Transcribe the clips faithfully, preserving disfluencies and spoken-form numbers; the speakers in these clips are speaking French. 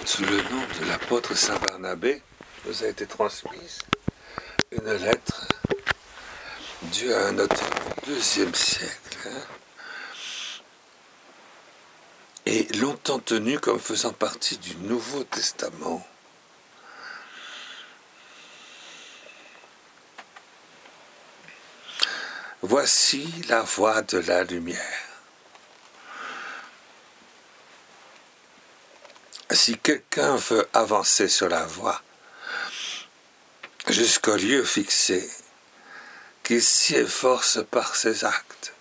Sous le nom de l'apôtre Saint Barnabé, nous a été transmise une lettre due à un auteur du deuxième siècle, hein, et longtemps tenu comme faisant partie du Nouveau Testament. Voici la voie de la lumière. Si quelqu'un veut avancer sur la voie jusqu'au lieu fixé, qu'il s'y efforce par ses actes.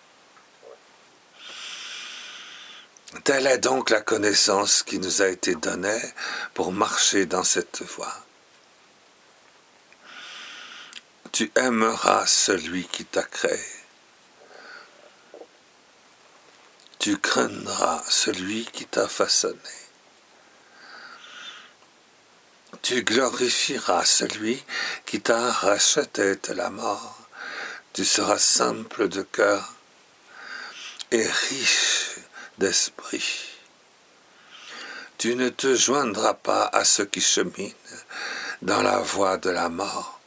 Telle est donc la connaissance qui nous a été donnée pour marcher dans cette voie. Tu aimeras celui qui t'a créé. Tu craindras celui qui t'a façonné. Tu glorifieras celui qui t'a racheté de la mort. Tu seras simple de cœur et riche d'esprit. Tu ne te joindras pas à ceux qui cheminent dans la voie de la mort.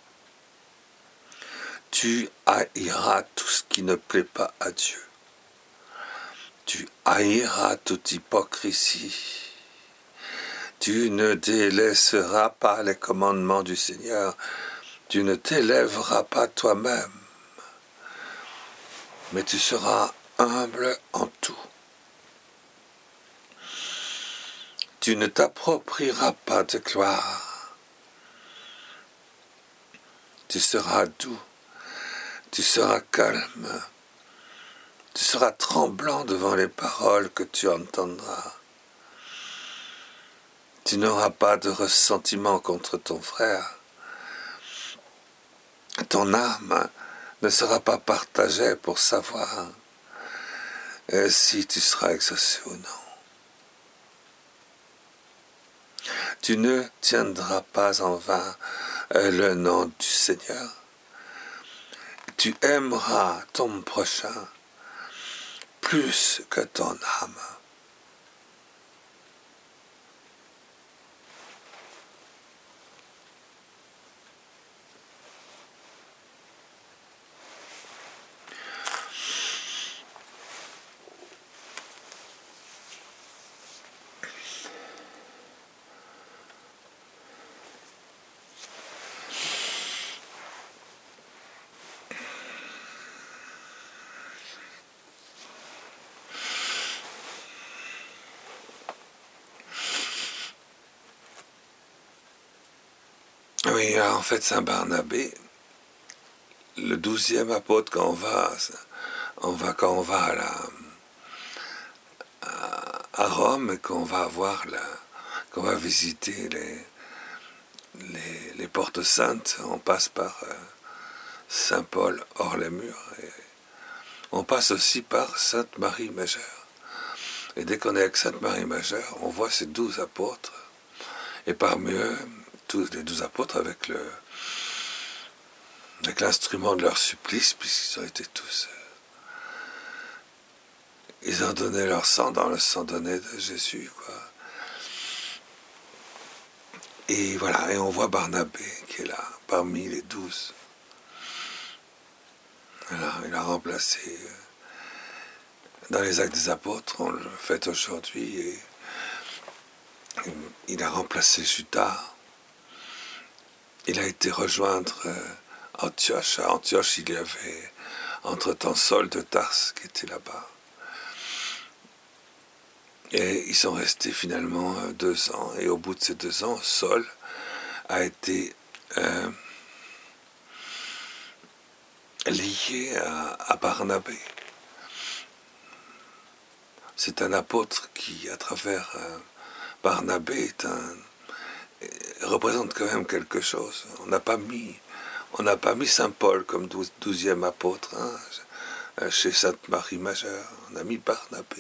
Tu haïras tout ce qui ne plaît pas à Dieu. Tu haïras toute hypocrisie. Tu ne délaisseras pas les commandements du Seigneur. Tu ne t'élèveras pas toi-même, mais tu seras humble en tout. Tu ne t'approprieras pas de gloire. Tu seras doux. Tu seras calme. Tu seras tremblant devant les paroles que tu entendras. Tu n'auras pas de ressentiment contre ton frère. Ton âme ne sera pas partagée pour savoir si tu seras exaucé ou non. Tu ne tiendras pas en vain le nom du Seigneur. Tu aimeras ton prochain plus que ton âme. Oui, en fait, Saint Barnabé, le douzième apôtre, quand on va, on va quand on va à, la, à, à Rome et qu'on va voir la, qu'on va visiter les, les, les portes saintes, on passe par euh, Saint Paul hors les murs, et on passe aussi par Sainte Marie Majeure. Et dès qu'on est avec Sainte Marie Majeure, on voit ces douze apôtres, et parmi eux, tous les douze apôtres avec le avec l'instrument de leur supplice, puisqu'ils ont été tous euh, ils ont donné leur sang dans le sang donné de Jésus, quoi. Et voilà, et on voit Barnabé qui est là, parmi les douze. Voilà, il a remplacé euh, dans les actes des apôtres, on le fait aujourd'hui, et il a remplacé Judas. Il a été rejoindre euh, Antioche. À Antioche, il y avait entre-temps Saul de Tarse qui était là-bas. Et ils sont restés finalement euh, deux ans. Et au bout de ces deux ans, Saul a été euh, lié à, à Barnabé. C'est un apôtre qui, à travers euh, Barnabé, est un représente quand même quelque chose. On n'a pas mis, on n'a pas mis Saint Paul comme douzième apôtre, hein, chez Sainte Marie Majeure. On a mis Barnabé.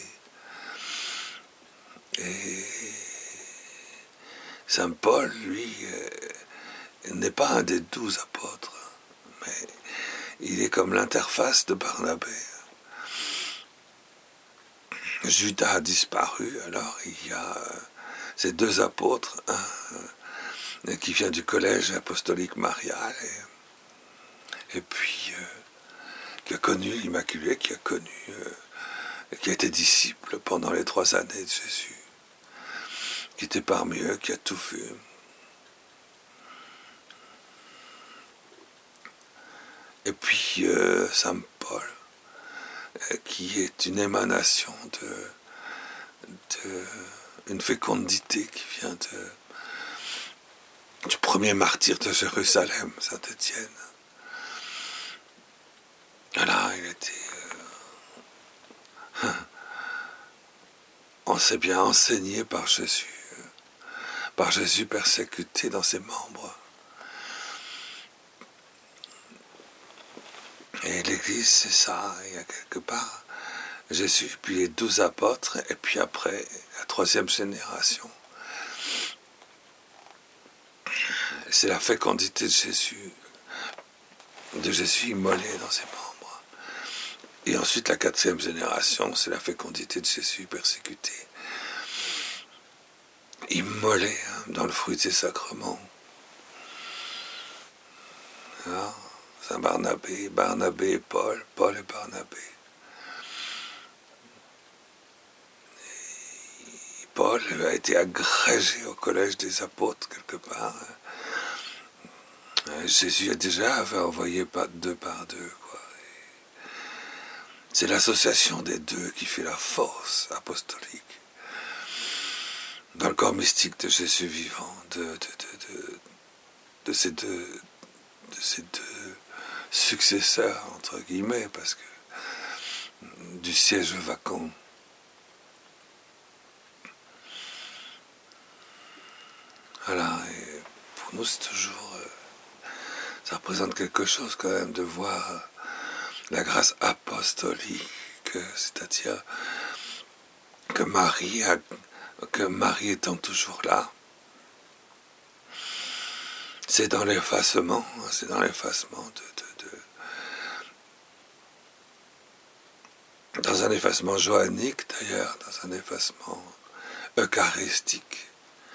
Et Saint Paul, lui, n'est pas un des douze apôtres, mais il est comme l'interface de Barnabé. Judas a disparu, alors il y a ces deux apôtres, un qui vient du collège apostolique marial, et, et puis euh, qui a connu l'Immaculée, qui a connu, euh, qui a été disciple pendant les trois années de Jésus, qui était parmi eux, qui a tout vu. Et puis euh, Saint Paul, euh, qui est une émanation de, de une fécondité qui vient de du premier martyr de Jérusalem, Saint Étienne. Voilà, il était... Euh, on s'est bien enseigné par Jésus, euh, par Jésus persécuté dans ses membres. Et l'Église, c'est ça, il y a quelque part Jésus, puis les douze apôtres, et puis après, la troisième génération. C'est la fécondité de Jésus, de Jésus immolé dans ses membres. Et ensuite, la quatrième génération, c'est la fécondité de Jésus persécuté, immolé hein, dans le fruit de ses sacrements. Hein, Saint Barnabé, Barnabé et Paul, Paul et Barnabé. Et Paul a été agrégé au collège des apôtres quelque part. Jésus a déjà avait envoyé deux par deux. Quoi. C'est l'association des deux qui fait la force apostolique dans le corps mystique de Jésus vivant, de, de, de, de, de, ces, deux, de ces deux successeurs, entre guillemets, parce que du siège vacant. Voilà, et pour nous c'est toujours... Euh, ça représente quelque chose quand même de voir euh, la grâce apostolique, c'est-à-dire que Marie, a, que Marie étant toujours là, c'est dans l'effacement, c'est dans l'effacement de, de, de... dans un effacement joannique d'ailleurs, dans un effacement eucharistique,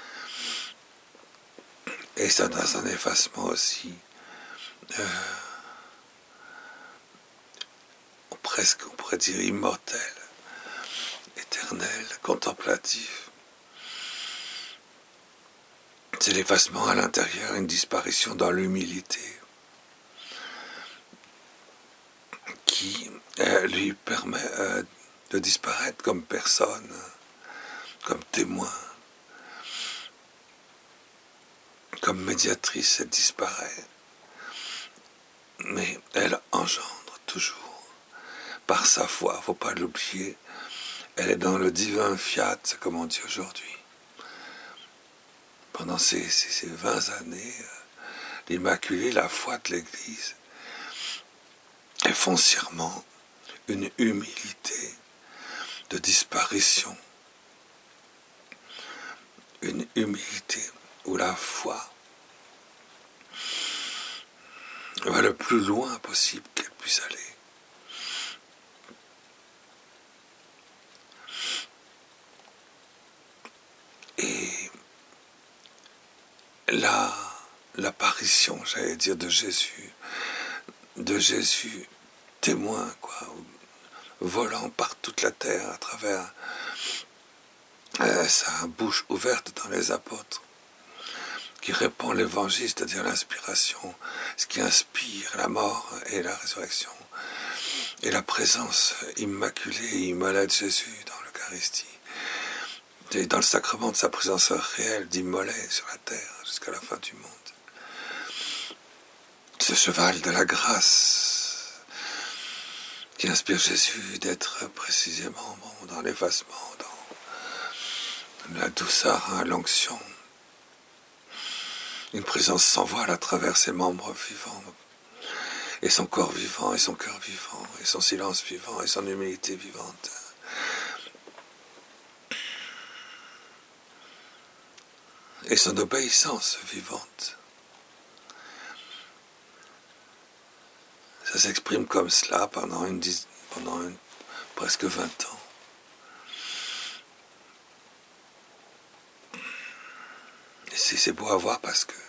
et ça dans un effacement aussi euh, presque on pourrait dire immortel, éternel, contemplatif. C'est l'effacement à l'intérieur, une disparition dans l'humilité qui euh, lui permet euh, de disparaître comme personne, comme témoin, comme médiatrice, elle disparaît. Mais elle engendre toujours par sa foi, il ne faut pas l'oublier. Elle est dans le divin fiat, comme on dit aujourd'hui. Pendant ces, ces, ces vingt années, l'Immaculée, la foi de l'Église, est foncièrement une humilité de disparition, une humilité où la foi va le plus loin possible qu'elle puisse aller. Et la, l'apparition, j'allais dire, de Jésus, de Jésus témoin, quoi, volant par toute la terre à travers euh, sa bouche ouverte dans les apôtres, qui répand l'évangile, c'est-à-dire l'inspiration, ce qui inspire la mort et la résurrection, et la présence immaculée et immolée de Jésus dans l'Eucharistie, et dans le sacrement de sa présence réelle d'immolé sur la terre jusqu'à la fin du monde. Ce cheval de la grâce qui inspire Jésus d'être précisément bon, dans l'effacement, dans la douceur, hein, l'onction, une présence sans voile à travers ses membres vivants, et son corps vivant, et son cœur vivant, et son silence vivant, et son humilité vivante. Et son obéissance vivante. Ça s'exprime comme cela pendant, une, pendant une, presque vingt ans. c'est beau à voir parce que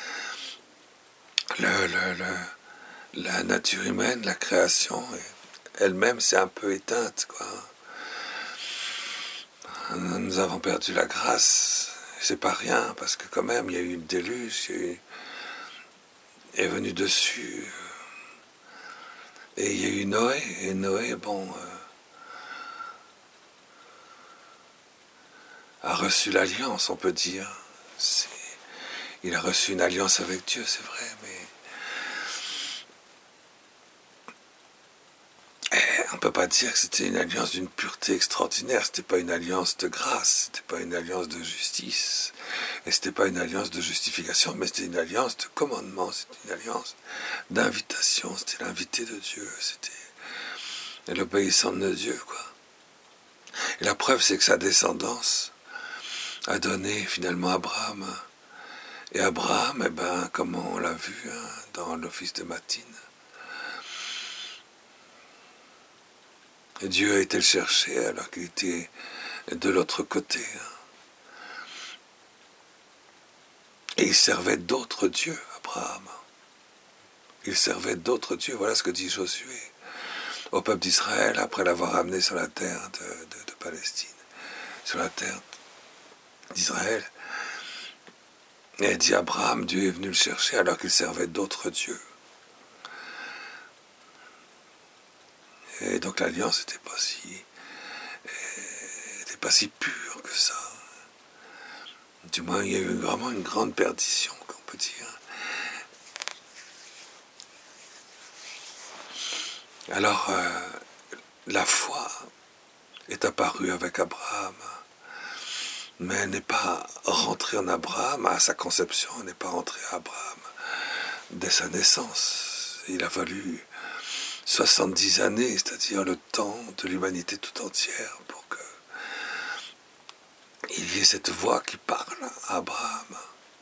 le, le, le, la nature humaine, la création, elle-même s'est un peu éteinte, quoi. Nous avons perdu la grâce, c'est pas rien, parce que quand même, il y a eu le déluge, il y a eu, est venu dessus, et il y a eu Noé, et Noé, bon, euh, a reçu l'alliance, on peut dire. C'est, il a reçu une alliance avec Dieu, c'est vrai, mais on ne peut pas dire que c'était une alliance d'une pureté extraordinaire. C'était pas une alliance de grâce, c'était pas une alliance de justice, et c'était pas une alliance de justification, mais c'était une alliance de commandement, c'était une alliance d'invitation, c'était l'invité de Dieu, c'était l'obéissance de Dieu, quoi. Et la preuve, c'est que sa descendance a donné finalement Abraham. Et Abraham, eh ben, comme on l'a vu hein, dans l'office de Matine, et Dieu a été le chercher alors qu'il était de l'autre côté. Et il servait d'autres dieux, Abraham. Il servait d'autres dieux. Voilà ce que dit Josué au peuple d'Israël après l'avoir amené sur la terre de, de, de Palestine, sur la terre d'Israël. Et il dit Abraham, Dieu est venu le chercher alors qu'il servait d'autres dieux. Et donc l'alliance n'était pas si, était pas si pure que ça. Du moins, il y a eu vraiment une grande perdition, qu'on peut dire. Alors, euh, la foi est apparue avec Abraham, mais elle n'est pas rentrée en Abraham à sa conception, elle n'est pas rentrée à Abraham dès sa naissance. Il a fallu soixante-dix années, c'est-à-dire le temps de l'humanité tout entière, pour que il y ait cette voix qui parle à Abraham,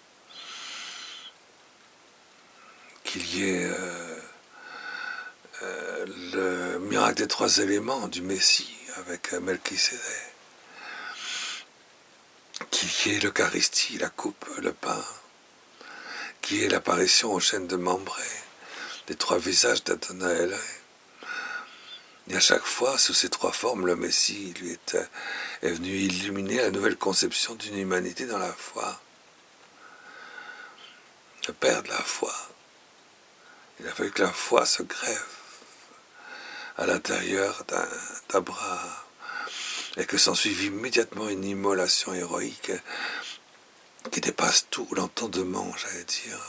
qu'il y ait euh, euh, le miracle des trois éléments du Messie avec Melchisédek, qu'il y ait l'Eucharistie, la coupe, le pain, qu'il y ait l'apparition aux chaînes de Mambré, des trois visages d'Adonai. Et à chaque fois, sous ces trois formes, le Messie lui est, est venu illuminer la nouvelle conception d'une humanité dans la foi. Le père de la foi. Il a fallu que la foi se grève à l'intérieur d'Abraham et que s'ensuive immédiatement une immolation héroïque qui dépasse tout l'entendement, j'allais dire,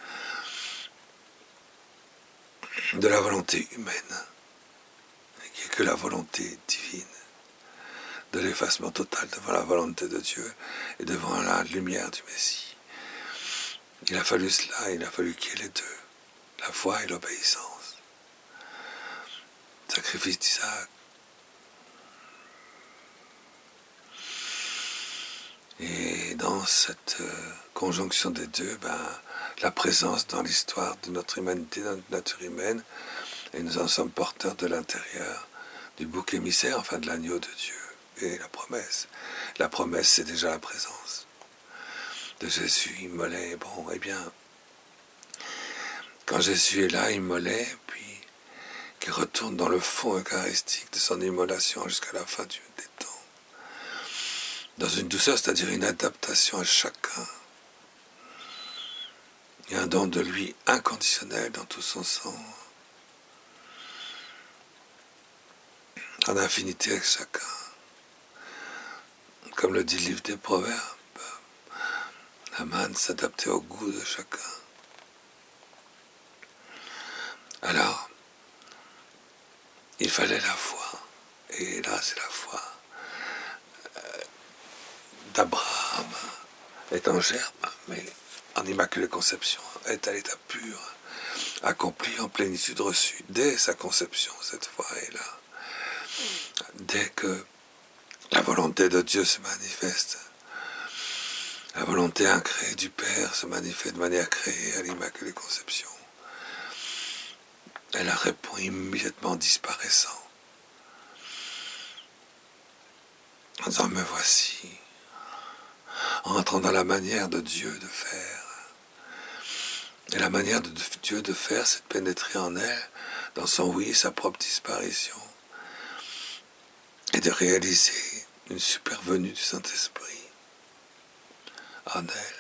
de la volonté humaine, qui est que la volonté divine, de l'effacement total devant la volonté de Dieu et devant la lumière du Messie. Il a fallu cela, il a fallu qu'il y ait les deux, la foi et l'obéissance. Sacrifice d'Isaac. Et dans cette euh, conjonction des deux, ben, la présence dans l'histoire de notre humanité, de notre nature humaine, et nous en sommes porteurs de l'intérieur du bouc émissaire, enfin de l'agneau de Dieu, et la promesse. La promesse, c'est déjà la présence de Jésus immolé. Bon, eh bien, quand Jésus est là, immolé, puis qu'il retourne dans le fond eucharistique de son immolation jusqu'à la fin du, des temps, dans une douceur, c'est-à-dire une adaptation à chacun, et un don de lui inconditionnel dans tout son sang, en infinité avec chacun. Comme le dit le livre des Proverbes, la manne s'adapter au goût de chacun. Alors, il fallait la foi, et là c'est la foi d'Abraham, est en germe, mais en immaculée conception, est à l'état pur, accompli en plénitude reçue, dès sa conception, cette foi est là. Dès que la volonté de Dieu se manifeste, la volonté incréée du Père se manifeste de manière créée à l'immaculée conception. Elle répond immédiatement en disparaissant, en disant « me voici ». en entrant dans la manière de Dieu de faire. Et la manière de Dieu de faire, c'est de pénétrer en elle, dans son oui, sa propre disparition, et de réaliser une supervenue du Saint-Esprit en elle.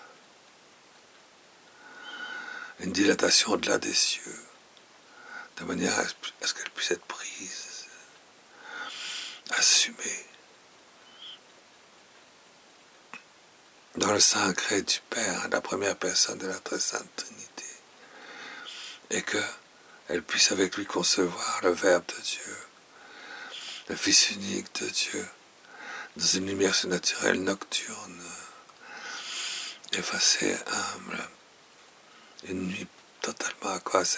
Une dilatation au-delà des cieux, de manière à ce qu'elle puisse être prise, assumée, dans le sein sacré du Père, la première personne de la très sainte Trinité, et qu'elle puisse avec lui concevoir le Verbe de Dieu, le Fils unique de Dieu, dans une lumière surnaturelle nocturne, effacée, humble, une nuit totalement accroissée,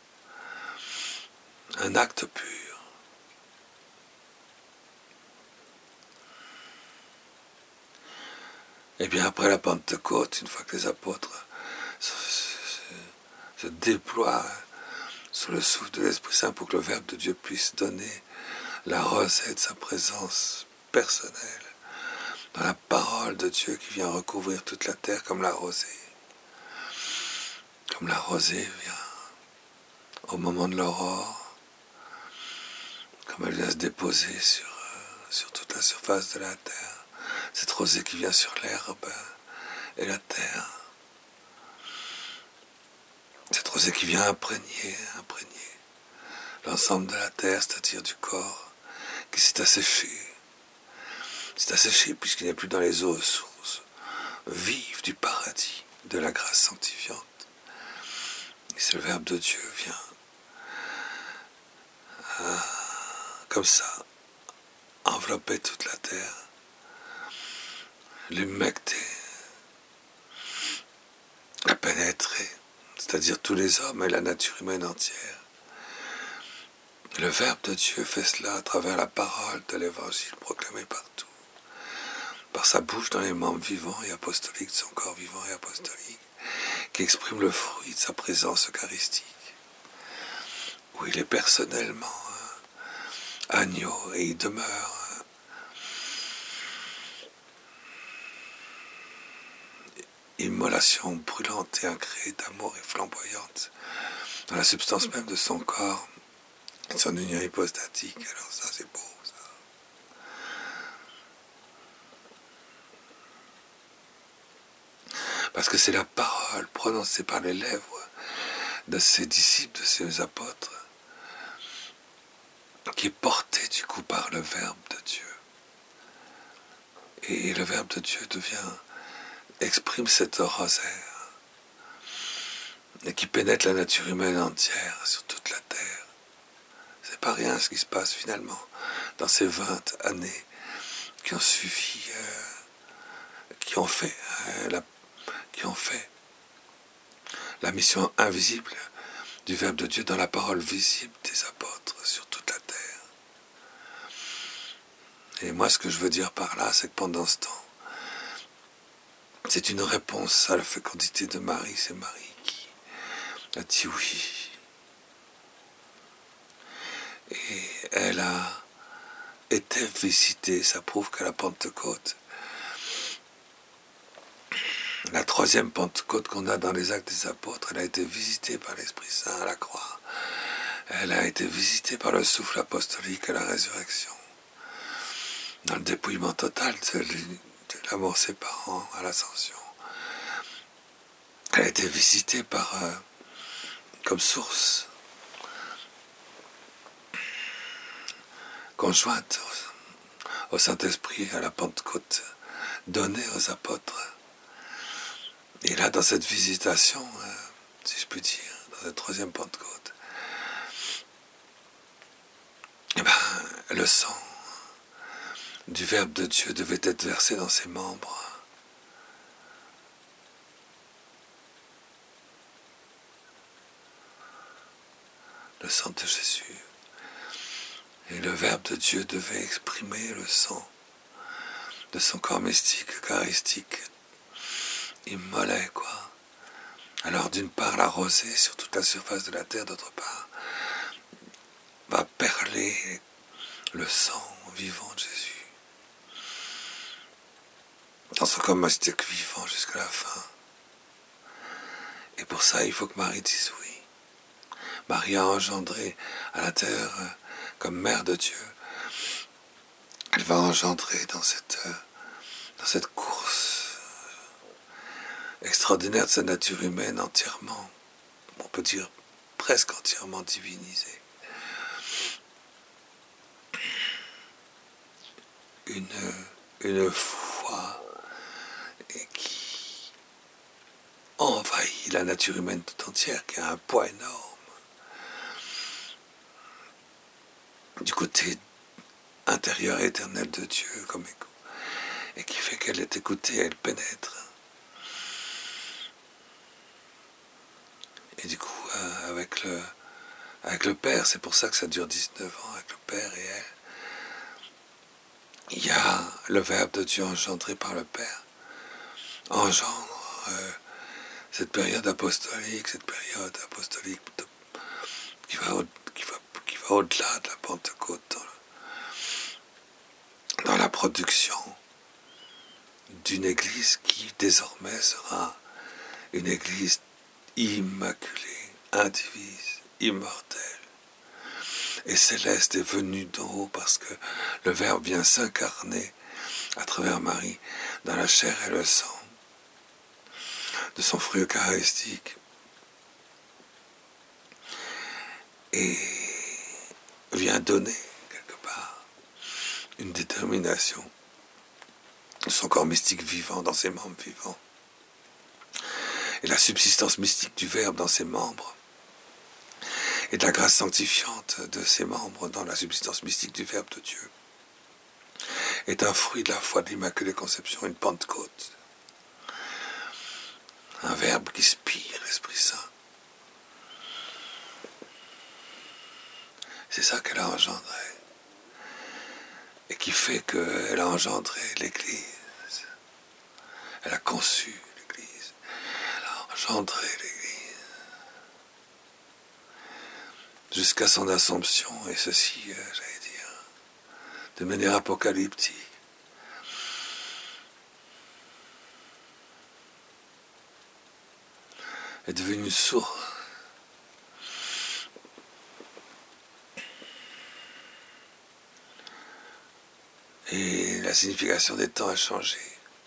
un acte pur. Et bien après la Pentecôte, une fois que les apôtres se, se, se déploient sous le souffle de l'Esprit Saint pour que le Verbe de Dieu puisse donner la rosée de sa présence personnelle, dans la parole de Dieu qui vient recouvrir toute la terre comme la rosée. Comme la rosée vient au moment de l'aurore, comme elle vient se déposer sur, euh, sur toute la surface de la terre. Cette rosée qui vient sur l'herbe et la terre. Cette rosée qui vient imprégner, imprégner l'ensemble de la terre, c'est-à-dire du corps, qui s'est asséché. C'est asséché puisqu'il n'est plus dans les eaux sources vives du paradis, de la grâce sanctifiante. Et c'est le Verbe de Dieu vient euh, comme ça envelopper toute la terre, l'humecter, la pénétrer, c'est-à-dire tous les hommes et la nature humaine entière. Le Verbe de Dieu fait cela à travers la parole de l'Évangile proclamée partout, par sa bouche dans les membres vivants et apostoliques de son corps vivant et apostolique, qui exprime le fruit de sa présence eucharistique, où il est personnellement euh, agneau et il demeure immolation brûlante et incréée d'amour et flamboyante dans la substance même de son corps et de son union hypostatique. Alors ça, c'est beau, ça. Parce que c'est la parole prononcée par les lèvres de ses disciples, de ses apôtres, qui est portée du coup par le Verbe de Dieu. Et le Verbe de Dieu devient, exprime cette rosaire et qui pénètre la nature humaine entière sur toute la terre. C'est pas rien ce qui se passe finalement dans ces vingt années qui ont suivi, euh, qui ont fait euh, la, qui ont fait la mission invisible du Verbe de Dieu dans la parole visible des apôtres sur toute la terre. Et moi, ce que je veux dire par là, c'est que pendant ce temps, c'est une réponse à la fécondité de Marie. C'est Marie qui a dit oui. Et elle a été visitée, ça prouve qu'à la Pentecôte, la troisième Pentecôte qu'on a dans les Actes des Apôtres, elle a été visitée par l'Esprit Saint à la croix. Elle a été visitée par le souffle apostolique à la résurrection. Dans le dépouillement total de, de l'amour séparant à l'ascension. Elle a été visitée par, euh, comme source conjointe au, au Saint-Esprit à la Pentecôte, donnée aux apôtres. Et là, dans cette visitation, euh, si je puis dire, dans cette troisième Pentecôte, eh ben, le sang du Verbe de Dieu devait être versé dans ses membres. Le sang de Jésus. Et le Verbe de Dieu devait exprimer le sang de son corps mystique, eucharistique, immolé, quoi. Alors, d'une part, la rosée sur toute la surface de la terre, d'autre part, va perler le sang vivant de Jésus, dans son corps mystique vivant jusqu'à la fin. Et pour ça, il faut que Marie dise oui. Marie a engendré à l'intérieur, comme mère de Dieu, elle va engendrer dans cette, dans cette course extraordinaire de sa nature humaine entièrement, on peut dire presque entièrement divinisée, une, une foi qui envahit la nature humaine tout entière, qui a un poids énorme. Du côté intérieur et éternel de Dieu, comme écho, et qui fait qu'elle est écoutée, elle pénètre. Et du coup, euh, avec, le, avec le Père, c'est pour ça que ça dure dix-neuf ans, avec le Père et elle, il y a le Verbe de Dieu engendré par le Père, engendre euh, cette période apostolique, cette période apostolique de, qui va, au, qui va, qui va au-delà de la Pentecôte, dans, le, dans la production d'une Église qui désormais sera une Église immaculée, indivise, immortelle et céleste est venue d'en haut parce que le Verbe vient s'incarner à travers Marie dans la chair et le sang de son fruit eucharistique et vient donner quelque part une détermination de son corps mystique vivant dans ses membres vivants et la subsistance mystique du Verbe dans ses membres et de la grâce sanctifiante de ses membres dans la subsistance mystique du Verbe de Dieu est un fruit de la foi de l'Immaculée Conception, une Pentecôte, un Verbe qui spire l'Esprit Saint. C'est ça qu'elle a engendré et qui fait qu'elle a engendré l'Église. Elle a conçu l'Église, elle a engendré l'Église jusqu'à son assomption, et ceci, euh, j'allais dire, de manière apocalyptique. Est devenue source et la signification des temps a changé.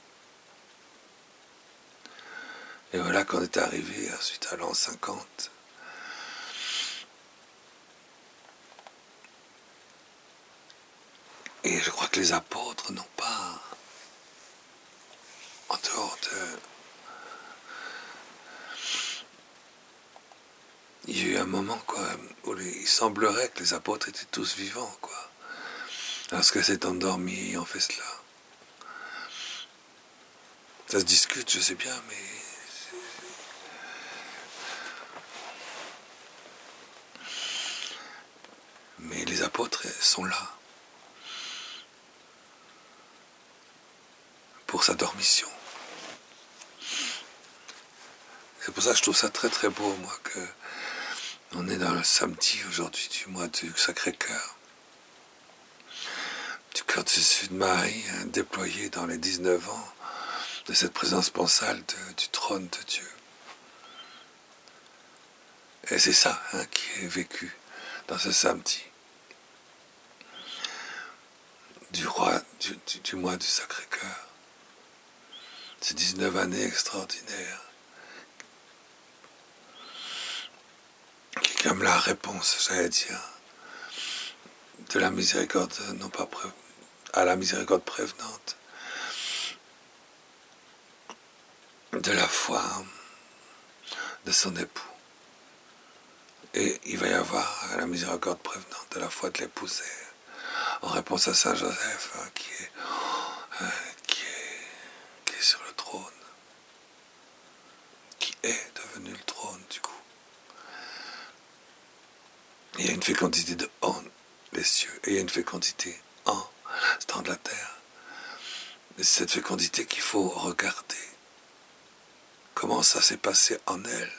Et voilà qu'on est arrivé ensuite à l'an cinquante. Et je crois que les apôtres n'ont pas, en dehors de... Il y a eu un moment quoi, où les... il semblerait que les apôtres étaient tous vivants, quoi. Lorsque s'est endormi, on fait cela. Ça se discute, je sais bien, mais... Mais les apôtres sont là. Pour sa dormition. C'est pour ça que je trouve ça très très beau, moi, que on est dans le samedi aujourd'hui du mois du Sacré-Cœur, du cœur de Jésus de Marie, hein, déployé dans les dix-neuf ans de cette présence pensale de, du trône de Dieu. Et c'est ça hein, qui est vécu dans ce samedi du roi du, du, du mois du Sacré-Cœur. Ces dix-neuf années extraordinaires qui est comme la réponse, j'allais dire, de la miséricorde, non pas pré... à la miséricorde prévenante, de la foi de son époux. Et il va y avoir la miséricorde prévenante de la foi de l'épousée, en réponse à Saint Joseph, hein, qui, est, hein, qui, est, qui est sur le trône, qui est devenu le trône du coup. Il y a une fécondité de en les cieux, et il y a une fécondité en l'instant de la terre. Et c'est cette fécondité qu'il faut regarder. Comment ça s'est passé en elle.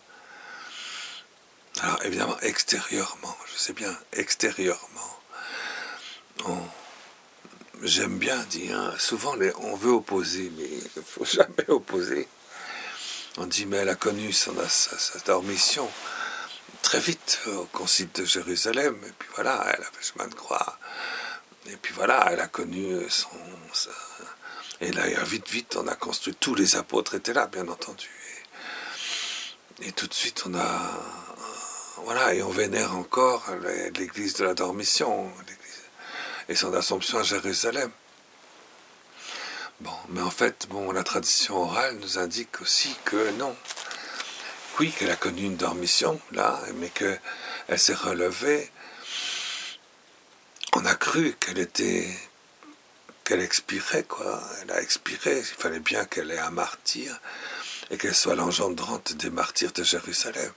Alors évidemment, extérieurement, je sais bien, extérieurement, on, j'aime bien dire, hein, souvent les, on veut opposer, mais il ne faut jamais opposer. On dit, mais elle a connu son, sa, sa dormition très vite au concile de Jérusalem, et puis voilà, elle a fait chemin de croix. Et puis voilà, elle a connu son... Sa, et là, vite, vite, on a construit, tous les apôtres étaient là, bien entendu. Et, et tout de suite, on a... Voilà, et on vénère encore l'église de la Dormition, et son assomption à Jérusalem. Bon, mais en fait, bon, la tradition orale nous indique aussi que non. Oui, qu'elle a connu une dormition, là, mais qu'elle s'est relevée. On a cru qu'elle était... qu'elle expirait, quoi. Elle a expiré. Il fallait bien qu'elle ait un martyr et qu'elle soit l'engendrante des martyrs de Jérusalem.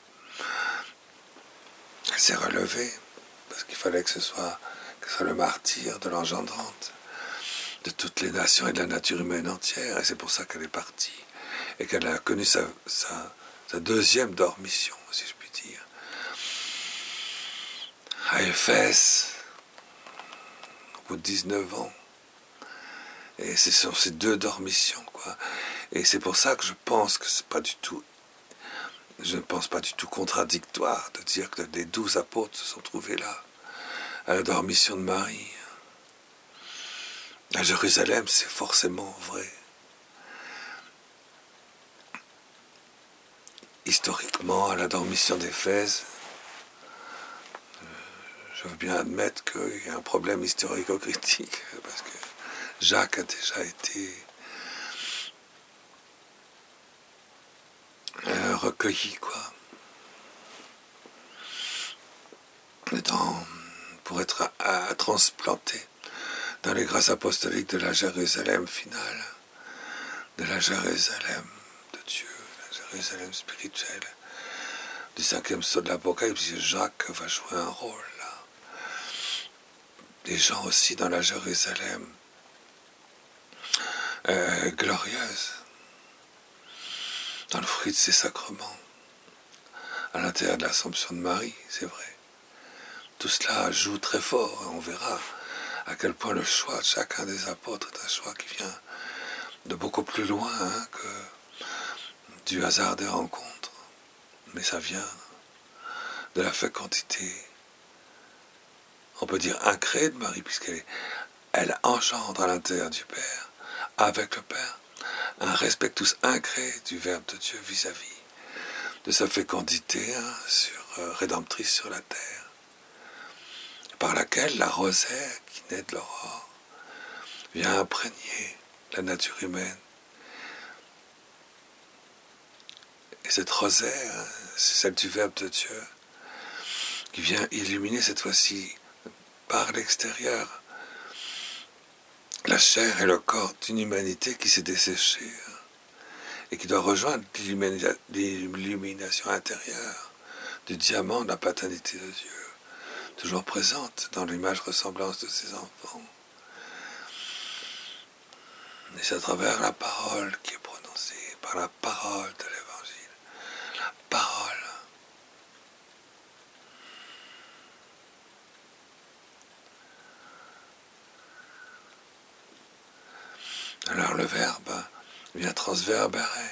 Elle s'est relevée parce qu'il fallait que ce soit, que ce soit le martyr de l'engendrante de toutes les nations et de la nature humaine entière. Et c'est pour ça qu'elle est partie et qu'elle a connu sa, sa, sa deuxième dormition, si je puis dire. À Éphèse, au bout de dix-neuf ans. Et c'est sur ces deux dormitions, quoi. Et c'est pour ça que je pense que c'est pas du tout, je ne pense pas du tout contradictoire de dire que les douze apôtres se sont trouvés là, à la dormition de Marie. À Jérusalem, c'est forcément vrai. Historiquement, à la dormition d'Éphèse, je veux bien admettre qu'il y a un problème historico-critique, parce que Jacques a déjà été euh, recueilli, quoi. Dans, pour être à, à transplanté dans les grâces apostoliques de la Jérusalem finale, de la Jérusalem de Dieu, la Jérusalem spirituelle, du cinquième saut de l'Apocalypse. Jacques va jouer un rôle là. Des gens aussi dans la Jérusalem euh, glorieuse, dans le fruit de ses sacrements, à l'intérieur de l'Assomption de Marie, c'est vrai. Tout cela joue très fort, on verra à quel point le choix de chacun des apôtres est un choix qui vient de beaucoup plus loin hein, que du hasard des rencontres. Mais ça vient de la fécondité, on peut dire incrée de Marie, puisqu'elle elle engendre à l'intérieur du Père, avec le Père, un respect tous incré du Verbe de Dieu vis-à-vis de sa fécondité hein, sur, euh, rédemptrice sur la terre, par laquelle la rosée qui naît de l'aurore vient imprégner la nature humaine. Et cette rosée, hein, c'est celle du Verbe de Dieu, qui vient illuminer cette fois-ci par l'extérieur la chair et le corps d'une humanité qui s'est desséchée hein, et qui doit rejoindre l'illumination intérieure du diamant de la paternité de Dieu, toujours présente dans l'image ressemblance de ses enfants. Et c'est à travers la parole qui est prononcée, par la parole de l'Évangile, la parole. Alors le Verbe vient transverbérer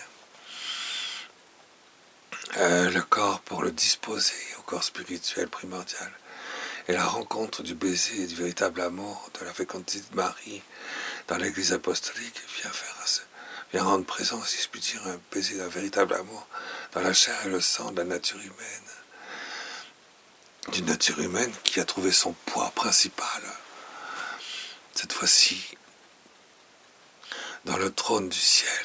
euh, le corps pour le disposer au corps spirituel primordial. Et la rencontre du baiser et du véritable amour de la fécondité de Marie dans l'Église apostolique vient, faire, vient rendre présent, si je puis dire, un baiser d'un véritable amour dans la chair et le sang de la nature humaine. D'une nature humaine qui a trouvé son poids principal, cette fois-ci, dans le trône du ciel.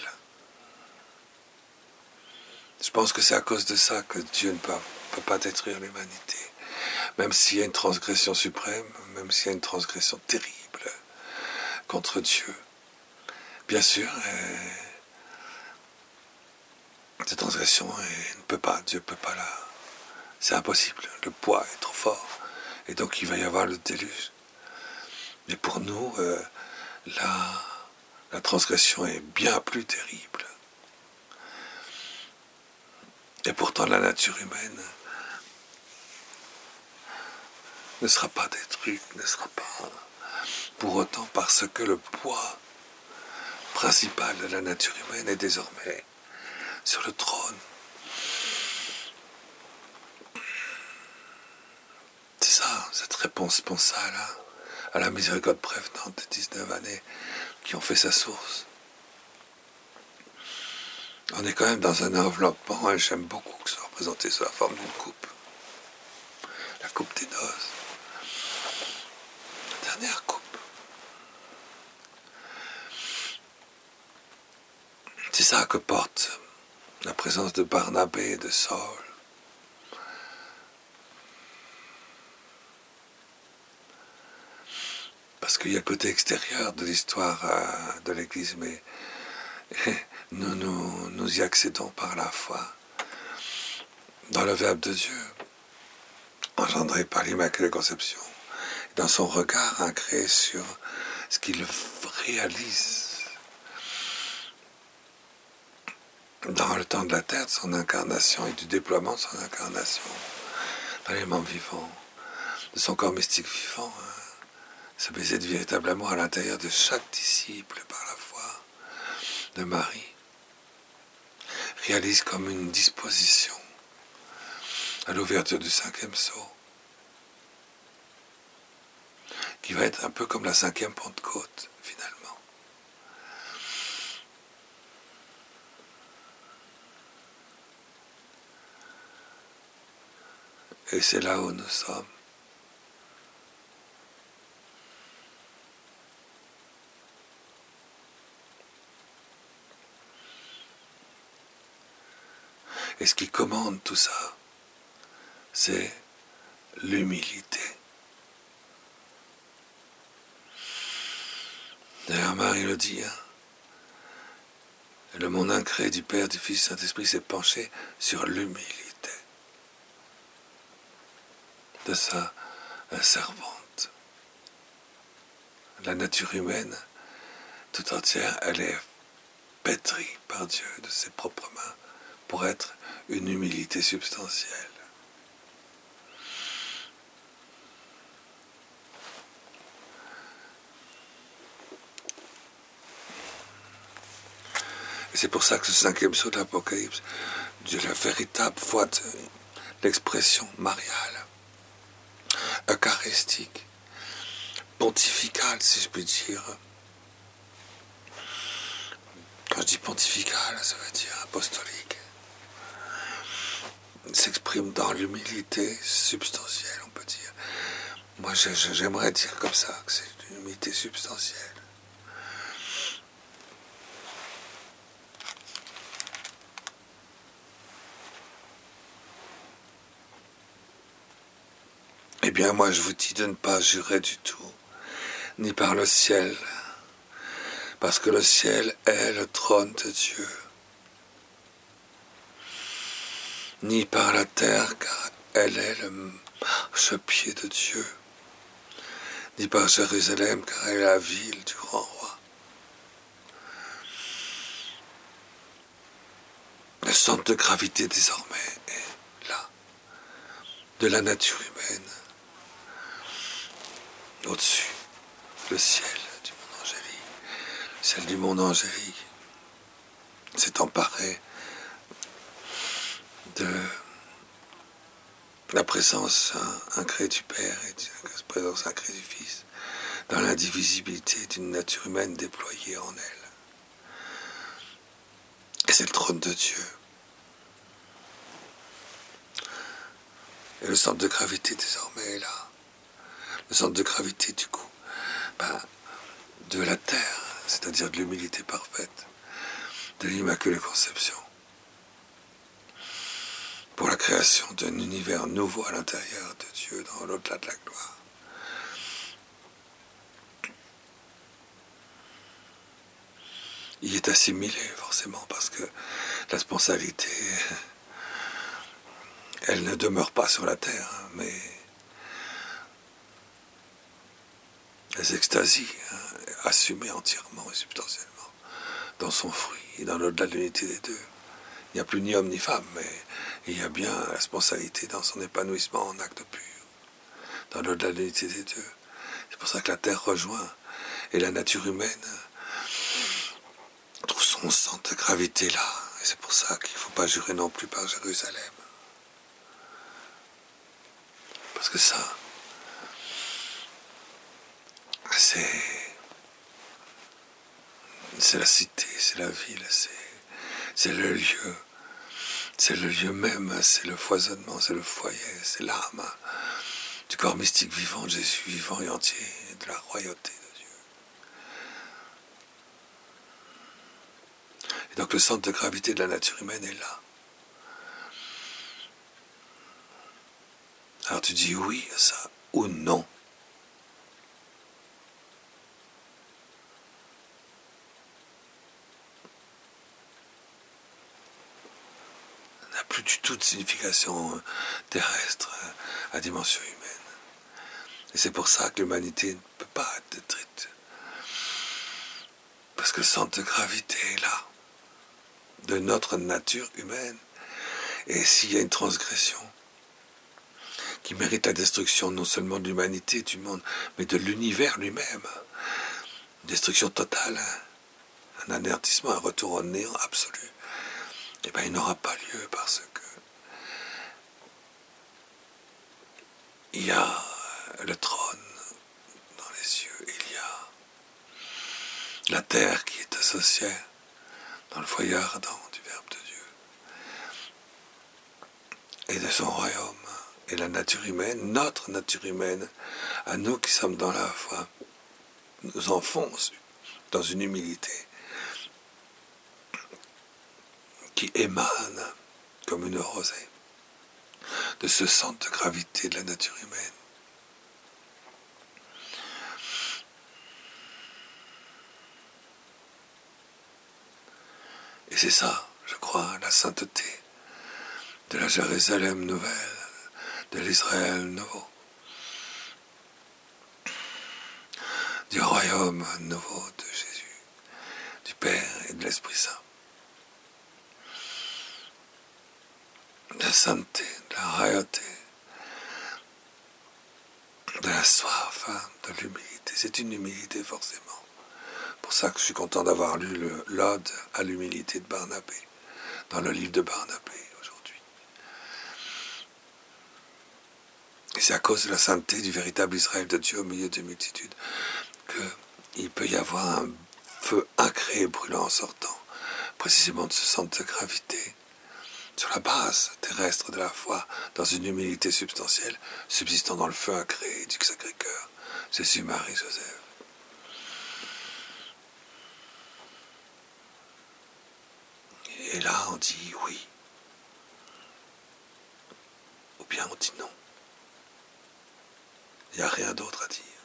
Je pense que c'est à cause de ça que Dieu ne peut, peut pas détruire l'humanité. Même s'il y a une transgression suprême, même s'il y a une transgression terrible contre Dieu. Bien sûr, euh, cette transgression elle ne peut pas, Dieu ne peut pas la... C'est impossible, le poids est trop fort. Et donc il va y avoir le déluge. Mais pour nous, euh, la, la transgression est bien plus terrible. Et pourtant la nature humaine ne sera pas détruite, ne sera pas Pour autant, parce que le poids principal de la nature humaine est désormais sur le trône. C'est ça, cette réponse sponsale hein, à la miséricorde prévenante des dix-neuf années qui ont fait sa source. On est quand même dans un enveloppement, et j'aime beaucoup que ce soit représenté sous la forme d'une coupe. La coupe des noces. La dernière coupe. C'est ça que porte la présence de Barnabé et de Saul. Parce qu'il y a le côté extérieur de l'histoire euh, de l'Église, mais nous, nous nous y accédons par la foi dans le Verbe de Dieu, engendré par l'Immaculée Conception, dans son regard ancré sur ce qu'il réalise dans le temps de la terre, de son incarnation et du déploiement de son incarnation dans les membres vivants, de son corps mystique vivant, hein, ce baiser de véritable amour à l'intérieur de chaque disciple par la foi de Marie, réalise comme une disposition à l'ouverture du cinquième sceau, qui va être un peu comme la cinquième Pentecôte, finalement. Et c'est là où nous sommes. Et ce qui commande tout ça, c'est l'humilité. D'ailleurs, Marie le dit, hein, le monde incré du Père, du Fils, du Saint-Esprit s'est penché sur l'humilité de sa servante. La nature humaine, tout entière, elle est pétrie par Dieu de ses propres mains pour être une humilité substantielle. Et c'est pour ça que ce cinquième sceau de l'Apocalypse, de la véritable voie de l'expression mariale, eucharistique, pontificale, si je puis dire. Quand je dis pontificale, ça veut dire apostolique. S'exprime dans l'humilité substantielle, on peut dire. Moi, j'aimerais dire comme ça, que c'est une humilité substantielle. Eh bien, moi, je vous dis de ne pas jurer du tout, ni par le ciel, parce que le ciel est le trône de Dieu, ni par la terre, car elle est le marchepied de Dieu, ni par Jérusalem, car elle est la ville du grand roi. Le centre de gravité désormais est là, de la nature humaine, au-dessus, le ciel du monde angélique. Le ciel du monde angélique s'est emparé de la présence incrée du Père et de la présence incrée du Fils dans l'indivisibilité d'une nature humaine déployée en elle. Et c'est le trône de Dieu. Et le centre de gravité désormais est là. Le centre de gravité du coup, ben, de la terre, c'est-à-dire de l'humilité parfaite, de l'Immaculée Conception, pour la création d'un univers nouveau à l'intérieur de Dieu, dans l'au-delà de la gloire. Il est assimilé forcément parce que la sponsalité, elle ne demeure pas sur la terre, mais les extasies, hein, assumées entièrement et substantiellement dans son fruit et dans l'au-delà de l'unité des deux. Il n'y a plus ni homme ni femme, mais il y a bien la sponsalité dans son épanouissement en acte pur, dans l'au-delà de l'unité des deux. C'est pour ça que la terre rejoint et la nature humaine trouve son centre de gravité là. Et c'est pour ça qu'il ne faut pas jurer non plus par Jérusalem. Parce que ça, c'est, c'est la cité, c'est la ville, c'est, c'est le lieu. C'est le lieu même, c'est le foisonnement, c'est le foyer, c'est l'âme du corps mystique vivant de Jésus, vivant et entier, de la royauté de Dieu. Et donc le centre de gravité de la nature humaine est là. Alors tu dis oui à ça ou non. Ça n'a plus du tout de signification terrestre à dimension humaine. Et c'est pour ça que l'humanité ne peut pas être détruite. Parce que le centre de gravité est là, de notre nature humaine. Et s'il y a une transgression qui mérite la destruction non seulement de l'humanité, du monde, mais de l'univers lui-même, une destruction totale, un anéantissement, un retour au néant absolu, eh bien il n'aura pas lieu parce que il y a le trône dans les cieux, il y a la terre qui est associée dans le foyer ardent du Verbe de Dieu et de son royaume. Et la nature humaine, notre nature humaine, à nous qui sommes dans la foi, nous enfonce dans une humilité qui émane comme une rosée de ce centre de gravité de la nature humaine. Et c'est ça, je crois, la sainteté de la Jérusalem nouvelle, de l'Israël nouveau, du royaume nouveau de Jésus, du Père et de l'Esprit Saint. De la sainteté, de la royauté, de la soif, hein, de l'humilité. C'est une humilité forcément. C'est pour ça que je suis content d'avoir lu le l'Ode à l'humilité de Barnabé, dans le livre de Barnabé aujourd'hui. Et c'est à cause de la sainteté du véritable Israël de Dieu au milieu des multitudes qu'il peut y avoir un feu incréé brûlant en sortant précisément de ce centre de gravité, sur la base terrestre de la foi, dans une humilité substantielle, subsistant dans le feu incréé du Sacré-Cœur, Jésus, Marie, Joseph. Et là, on dit oui, ou bien on dit non. Il n'y a rien d'autre à dire.